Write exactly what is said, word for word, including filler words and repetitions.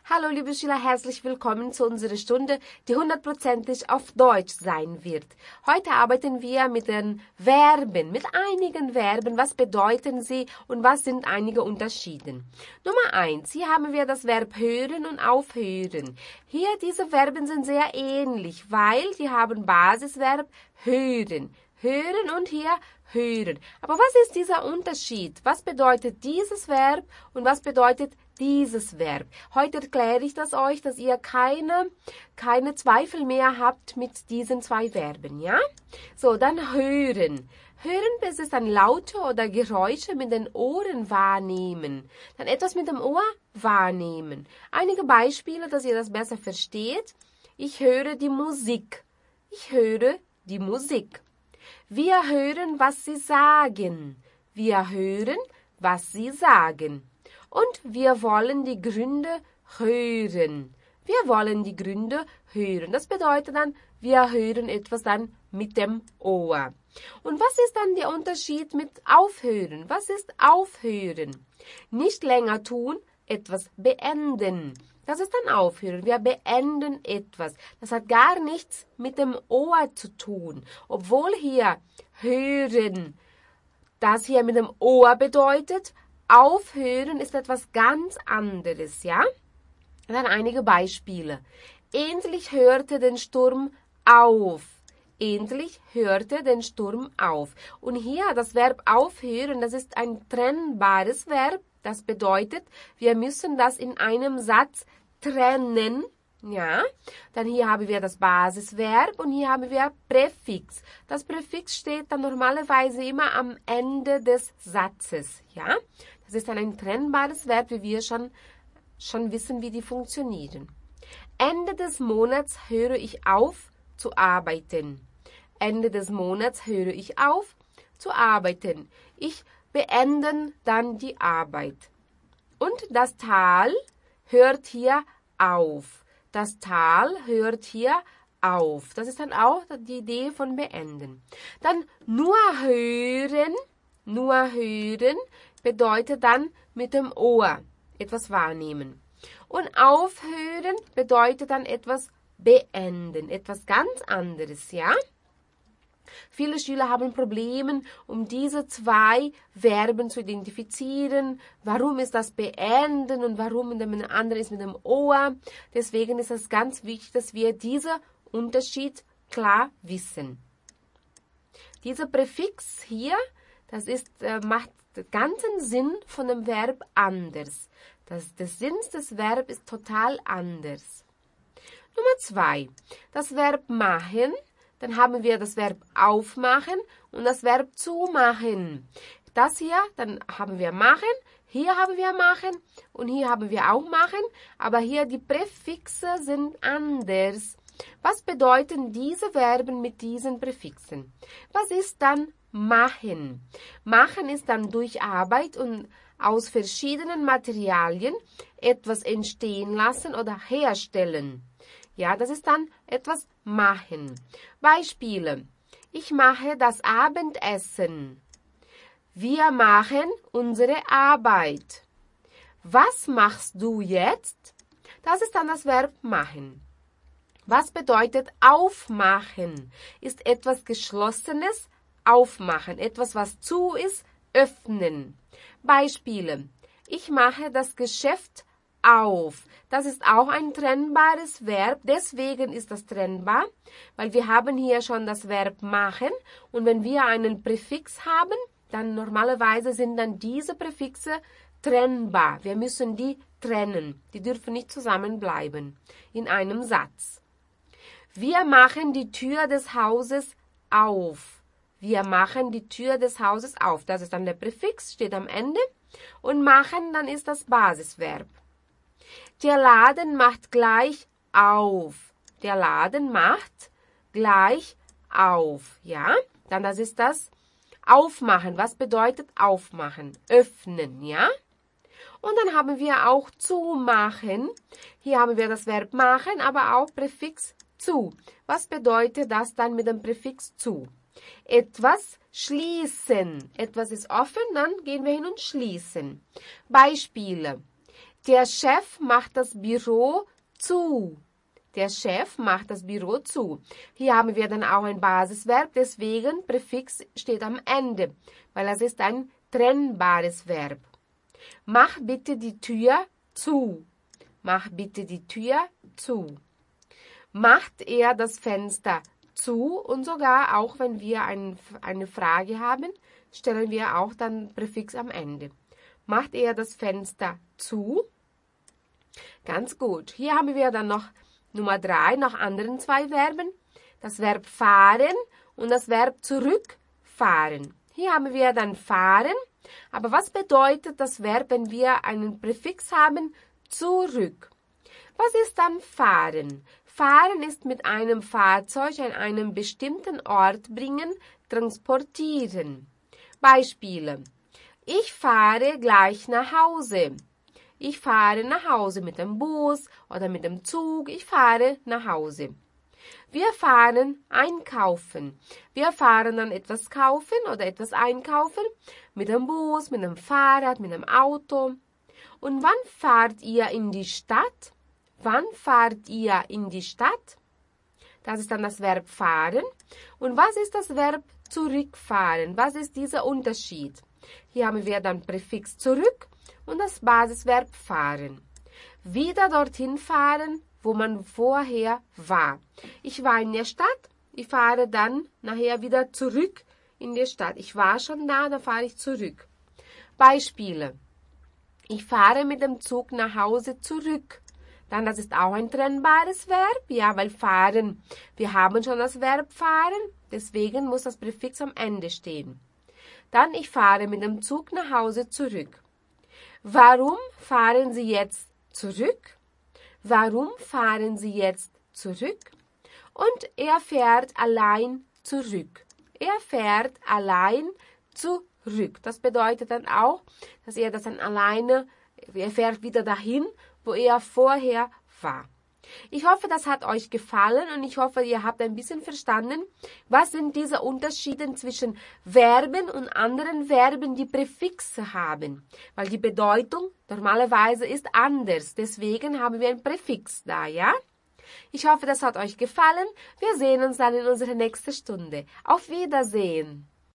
Hallo liebe Schüler, herzlich willkommen zu unserer Stunde, die hundertprozentig auf Deutsch sein wird. Heute arbeiten wir mit den Verben, mit einigen Verben. Was bedeuten sie und was sind einige Unterschiede? Nummer eins, hier haben wir das Verb hören und aufhören. Hier, diese Verben sind sehr ähnlich, weil die haben Basisverb hören. Hören und hier hören. Aber was ist dieser Unterschied? Was bedeutet dieses Verb und was bedeutet dieses Verb? Heute erkläre ich das euch, dass ihr keine, keine Zweifel mehr habt mit diesen zwei Verben, ja? So, dann hören. Hören, das ist dann Laute oder Geräusche mit den Ohren wahrnehmen. Dann etwas mit dem Ohr wahrnehmen. Einige Beispiele, dass ihr das besser versteht. Ich höre die Musik. Ich höre die Musik. Wir hören, was sie sagen. Wir hören, was sie sagen. Und wir wollen die Gründe hören. Wir wollen die Gründe hören. Das bedeutet dann, wir hören etwas dann mit dem Ohr. Und was ist dann der Unterschied mit aufhören? Was ist aufhören? Nicht länger tun, etwas beenden. Das ist dann aufhören. Wir beenden etwas. Das hat gar nichts mit dem Ohr zu tun. Obwohl hier hören, das hier mit dem Ohr bedeutet, aufhören ist etwas ganz anderes, ja? Dann einige Beispiele. Endlich hörte den Sturm auf. Endlich hörte den Sturm auf. Und hier das Verb aufhören, das ist ein trennbares Verb. Das bedeutet, wir müssen das in einem Satz trennen, ja. Dann hier haben wir das Basisverb und hier haben wir Präfix. Das Präfix steht dann normalerweise immer am Ende des Satzes, ja. Das ist dann ein trennbares Verb, wie wir schon, schon wissen, wie die funktionieren. Ende des Monats höre ich auf zu arbeiten. Ende des Monats höre ich auf zu arbeiten. Ich beende dann die Arbeit. Und das Tal hört hier auf. Das Tal hört hier auf. Das ist dann auch die Idee von beenden. Dann nur hören, nur hören bedeutet dann mit dem Ohr etwas wahrnehmen. Und aufhören bedeutet dann etwas beenden, etwas ganz anderes, ja? Viele Schüler haben Probleme, um diese zwei Verben zu identifizieren. Warum ist das beenden und warum in dem anderen ist mit dem Ohr? Deswegen ist es ganz wichtig, dass wir diesen Unterschied klar wissen. Dieser Präfix hier, das ist, äh, macht den ganzen Sinn von dem Verb anders. Das, der Sinn des Verbs ist total anders. Nummer zwei, das Verb machen. Dann haben wir das Verb aufmachen und das Verb zumachen. Das hier, dann haben wir machen, hier haben wir machen und hier haben wir auch machen, aber hier die Präfixe sind anders. Was bedeuten diese Verben mit diesen Präfixen? Was ist dann machen? Machen ist dann durch Arbeit und aus verschiedenen Materialien etwas entstehen lassen oder herstellen. Ja, das ist dann etwas machen. Beispiele. Ich mache das Abendessen. Wir machen unsere Arbeit. Was machst du jetzt? Das ist dann das Verb machen. Was bedeutet aufmachen? Ist etwas Geschlossenes aufmachen. Etwas, was zu ist, öffnen. Beispiele. Ich mache das Geschäft auf. Das ist auch ein trennbares Verb. Deswegen ist das trennbar, weil wir haben hier schon das Verb machen. Und wenn wir einen Präfix haben, dann normalerweise sind dann diese Präfixe trennbar. Wir müssen die trennen. Die dürfen nicht zusammenbleiben in einem Satz. Wir machen die Tür des Hauses auf. Wir machen die Tür des Hauses auf. Das ist dann der Präfix, steht am Ende. Und machen, dann ist das Basisverb. Der Laden macht gleich auf. Der Laden macht gleich auf. Ja, dann das ist das Aufmachen. Was bedeutet aufmachen? Öffnen, ja? Und dann haben wir auch zumachen. Hier haben wir das Verb machen, aber auch Präfix zu. Was bedeutet das dann mit dem Präfix zu? Etwas schließen. Etwas ist offen, dann gehen wir hin und schließen. Beispiele. Der Chef macht das Büro zu. Der Chef macht das Büro zu. Hier haben wir dann auch ein Basisverb, deswegen Präfix steht am Ende, weil das ist ein trennbares Verb. Mach bitte die Tür zu. Mach bitte die Tür zu. Macht er das Fenster zu? Und sogar auch wenn wir ein, eine Frage haben, stellen wir auch dann Präfix am Ende. Macht er das Fenster zu? Ganz gut. Hier haben wir dann noch Nummer drei, noch anderen zwei Verben. Das Verb fahren und das Verb zurückfahren. Hier haben wir dann fahren. Aber was bedeutet das Verb, wenn wir einen Präfix haben? Zurück. Was ist dann fahren? Fahren ist mit einem Fahrzeug an einem bestimmten Ort bringen, transportieren. Beispiele. Ich fahre gleich nach Hause. Ich fahre nach Hause mit dem Bus oder mit dem Zug. Ich fahre nach Hause. Wir fahren einkaufen. Wir fahren dann etwas kaufen oder etwas einkaufen mit dem Bus, mit dem Fahrrad, mit dem Auto. Und wann fahrt ihr in die Stadt? Wann fahrt ihr in die Stadt? Das ist dann das Verb fahren. Und was ist das Verb zurückfahren? Was ist dieser Unterschied? Hier haben wir dann Präfix zurück und das Basisverb fahren. Wieder dorthin fahren, wo man vorher war. Ich war in der Stadt, ich fahre dann nachher wieder zurück in die Stadt. Ich war schon da, dann fahre ich zurück. Beispiele. Ich fahre mit dem Zug nach Hause zurück. Dann, das ist auch ein trennbares Verb, ja, weil fahren, wir haben schon das Verb fahren, deswegen muss das Präfix am Ende stehen. Dann, ich fahre mit dem Zug nach Hause zurück. Warum fahren Sie jetzt zurück? Warum fahren Sie jetzt zurück? Und er fährt allein zurück. Er fährt allein zurück. Das bedeutet dann auch, dass er das dann alleine, er fährt wieder dahin, wo er vorher war. Ich hoffe, das hat euch gefallen und ich hoffe, ihr habt ein bisschen verstanden, was sind diese Unterschiede zwischen Verben und anderen Verben, die Präfixe haben. Weil die Bedeutung normalerweise ist anders. Deswegen haben wir ein Präfix da, ja? Ich hoffe, das hat euch gefallen. Wir sehen uns dann in unserer nächsten Stunde. Auf Wiedersehen!